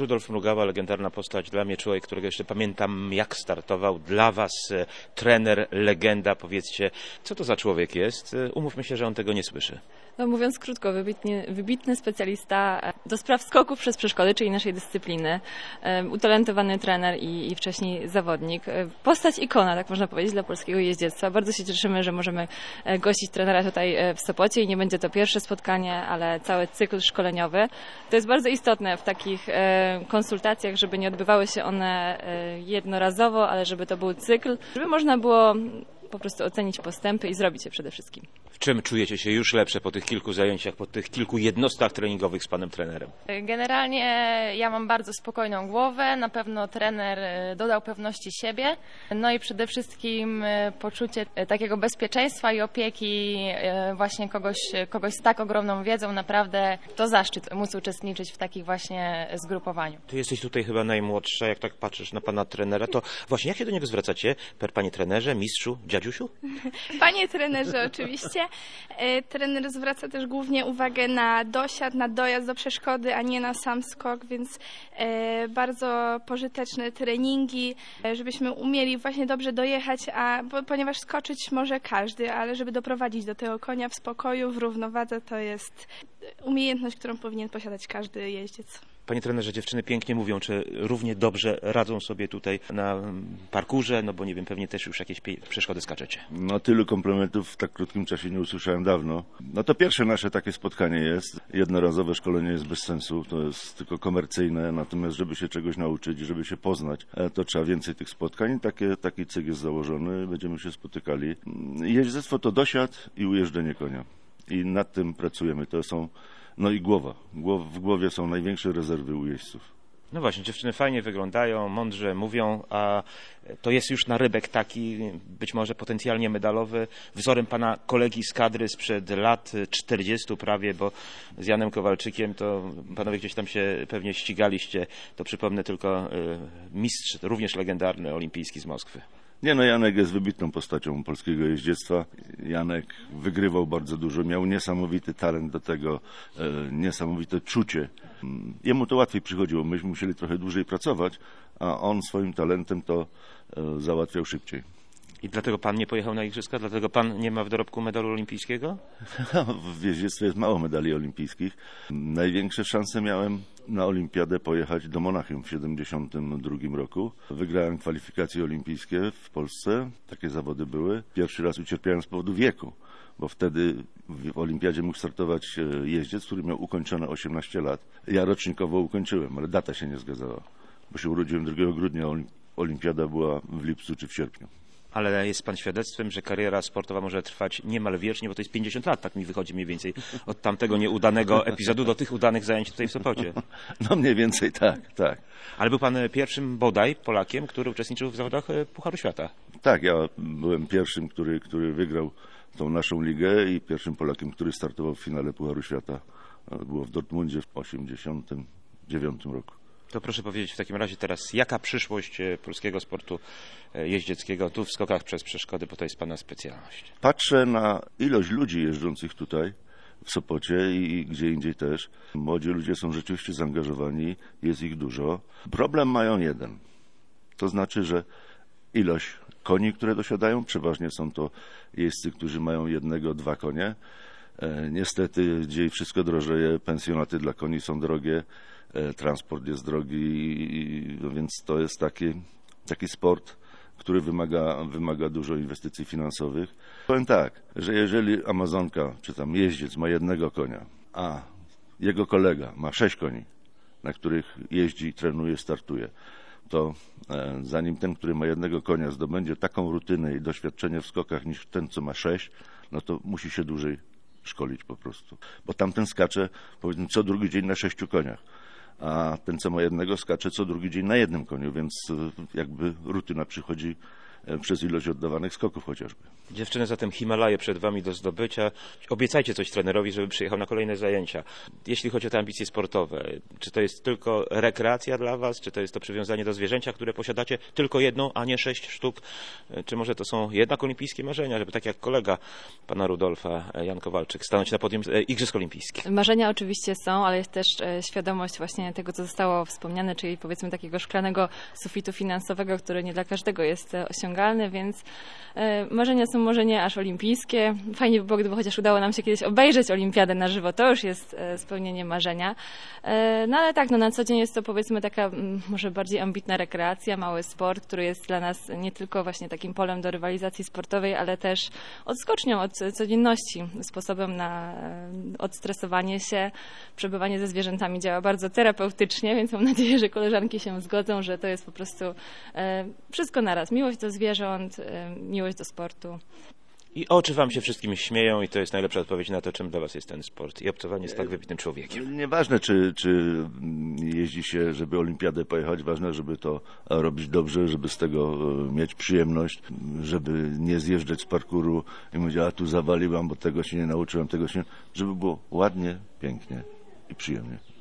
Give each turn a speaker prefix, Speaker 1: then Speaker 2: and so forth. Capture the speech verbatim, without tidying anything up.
Speaker 1: Rudolf Mrugała, legendarna postać, dla mnie człowiek, którego jeszcze pamiętam, jak startował. Dla was e, trener, legenda. Powiedzcie, co to za człowiek jest? E, umówmy się, że on tego nie słyszy.
Speaker 2: No, mówiąc krótko, wybitnie, wybitny specjalista do spraw skoków przez przeszkody, czyli naszej dyscypliny, e, utalentowany trener i, i wcześniej zawodnik. E, postać ikona, tak można powiedzieć, dla polskiego jeździectwa. Bardzo się cieszymy, że możemy gościć trenera tutaj w Sopocie i nie będzie to pierwsze spotkanie, ale cały cykl szkoleniowy. To jest bardzo istotne w takich e, konsultacjach, żeby nie odbywały się one e, jednorazowo, ale żeby to był cykl, żeby można było po prostu ocenić postępy i zrobić je przede wszystkim.
Speaker 1: W czym czujecie się już lepsze po tych kilku zajęciach, po tych kilku jednostkach treningowych z panem trenerem?
Speaker 3: Generalnie ja mam bardzo spokojną głowę, na pewno trener dodał pewności siebie, no i przede wszystkim poczucie takiego bezpieczeństwa i opieki właśnie kogoś, kogoś z tak ogromną wiedzą. Naprawdę to zaszczyt móc uczestniczyć w takich właśnie zgrupowaniu.
Speaker 1: Ty jesteś tutaj chyba najmłodsza, jak tak patrzysz na pana trenera, to właśnie jak się do niego zwracacie? Per panie trenerze, mistrzu, dziadziusiu?
Speaker 4: Panie trenerze, oczywiście. Trener zwraca też głównie uwagę na dosiad, na dojazd do przeszkody, a nie na sam skok, więc bardzo pożyteczne treningi, żebyśmy umieli właśnie dobrze dojechać, a ponieważ skoczyć może każdy, ale żeby doprowadzić do tego konia w spokoju, w równowadze, to jest umiejętność, którą powinien posiadać każdy jeździec.
Speaker 1: Panie trenerze, dziewczyny pięknie mówią, czy równie dobrze radzą sobie tutaj na parkurze, no bo nie wiem, pewnie też już jakieś przeszkody skaczecie.
Speaker 5: No tylu komplementów w tak krótkim czasie nie usłyszałem dawno. No to pierwsze nasze takie spotkanie jest. Jednorazowe szkolenie jest bez sensu, to jest tylko komercyjne, natomiast żeby się czegoś nauczyć, żeby się poznać, to trzeba więcej tych spotkań. Takie, taki cykl jest założony, będziemy się spotykali. Jeździectwo to dosiad i ujeżdżenie konia. I nad tym pracujemy. To są No i głowa. W głowie są największe rezerwy u jeźdźców.
Speaker 1: No właśnie, dziewczyny fajnie wyglądają, mądrze mówią, a to jest już narybek taki, być może potencjalnie medalowy, wzorem pana kolegi z kadry sprzed lat czterdziestu prawie, bo z Janem Kowalczykiem to panowie gdzieś tam się pewnie ścigaliście. To przypomnę tylko mistrz, również legendarny, olimpijski z Moskwy.
Speaker 5: Nie no, Janek jest wybitną postacią polskiego jeździectwa. Janek wygrywał bardzo dużo, miał niesamowity talent do tego, e, niesamowite czucie. Jemu to łatwiej przychodziło, myśmy musieli trochę dłużej pracować, a on swoim talentem to e, załatwiał szybciej.
Speaker 1: I dlatego pan nie pojechał na igrzyska? Dlatego pan nie ma w dorobku medalu olimpijskiego?
Speaker 5: W jeździectwie jest mało medali olimpijskich. Największe szanse miałem na olimpiadę pojechać do Monachium w siedemdziesiątym drugim roku. Wygrałem kwalifikacje olimpijskie w Polsce, takie zawody były. Pierwszy raz ucierpiałem z powodu wieku, bo wtedy w olimpiadzie mógł startować jeździec, który miał ukończone osiemnaście lat. Ja rocznikowo ukończyłem, ale data się nie zgadzała, bo się urodziłem drugiego grudnia, olimpiada była w lipcu czy w sierpniu.
Speaker 1: Ale jest pan świadectwem, że kariera sportowa może trwać niemal wiecznie, bo to jest pięćdziesiąt lat, tak mi wychodzi mniej więcej od tamtego nieudanego epizodu do tych udanych zajęć tutaj w Sopocie.
Speaker 5: No mniej więcej tak, tak.
Speaker 1: Ale był pan pierwszym bodaj Polakiem, który uczestniczył w zawodach Pucharu Świata.
Speaker 5: Tak, ja byłem pierwszym, który, który wygrał tą naszą ligę i pierwszym Polakiem, który startował w finale Pucharu Świata. Było w Dortmundzie w osiemdziesiątym dziewiątym roku.
Speaker 1: To proszę powiedzieć w takim razie teraz, jaka przyszłość polskiego sportu jeździeckiego tu w skokach przez przeszkody, bo to jest pana specjalność?
Speaker 5: Patrzę na ilość ludzi jeżdżących tutaj w Sopocie i gdzie indziej też. Młodzi ludzie są rzeczywiście zaangażowani, jest ich dużo. Problem mają jeden, to znaczy, że ilość koni, które dosiadają, przeważnie są to jeźdźcy, którzy mają jednego, dwa konie. Niestety dziś wszystko drożeje, pensjonaty dla koni są drogie, transport jest drogi, więc to jest taki, taki sport, który wymaga, wymaga dużo inwestycji finansowych. Powiem tak, że jeżeli Amazonka czy tam jeździec ma jednego konia, a jego kolega ma sześć koni, na których jeździ, trenuje, startuje, to e, zanim ten, który ma jednego konia, zdobędzie taką rutynę i doświadczenie w skokach niż ten, co ma sześć, no to musi się dłużej szkolić po prostu. Bo tamten skacze, powiedzmy, co drugi dzień na sześciu koniach, a ten, co ma jednego, skacze co drugi dzień na jednym koniu, więc jakby rutyna przychodzi przez ilość oddawanych skoków chociażby.
Speaker 1: Dziewczyny, zatem Himalaje przed wami do zdobycia. Obiecajcie coś trenerowi, żeby przyjechał na kolejne zajęcia. Jeśli chodzi o te ambicje sportowe, czy to jest tylko rekreacja dla was, czy to jest to przywiązanie do zwierzęcia, które posiadacie tylko jedną, a nie sześć sztuk, czy może to są jednak olimpijskie marzenia, żeby tak jak kolega pana Rudolfa, Jan Kowalczyk, stanąć na podium Igrzysk Olimpijskich?
Speaker 2: Marzenia oczywiście są, ale jest też świadomość właśnie tego, co zostało wspomniane, czyli powiedzmy takiego szklanego sufitu finansowego, który nie dla każdego jest osiągalny, więc marzenia są może nie aż olimpijskie. Fajnie by było, gdyby chociaż udało nam się kiedyś obejrzeć olimpiadę na żywo. To już jest spełnienie marzenia. No ale tak, no na co dzień jest to powiedzmy taka może bardziej ambitna rekreacja, mały sport, który jest dla nas nie tylko właśnie takim polem do rywalizacji sportowej, ale też odskocznią od codzienności, sposobem na odstresowanie się. Przebywanie ze zwierzętami działa bardzo terapeutycznie, więc mam nadzieję, że koleżanki się zgodzą, że to jest po prostu wszystko naraz. Miłość do zwierząt, miłość do sportu.
Speaker 1: I oczy wam się wszystkim śmieją i to jest najlepsza odpowiedź na to, czym dla was jest ten sport i obcowanie z tak wybitnym człowiekiem.
Speaker 5: Nieważne, czy, czy jeździ się, żeby olimpiadę pojechać, ważne, żeby to robić dobrze, żeby z tego mieć przyjemność, żeby nie zjeżdżać z parkuru i mówić, a tu zawaliłam, bo tego się nie nauczyłem, tego się nie... Żeby było ładnie, pięknie i przyjemnie.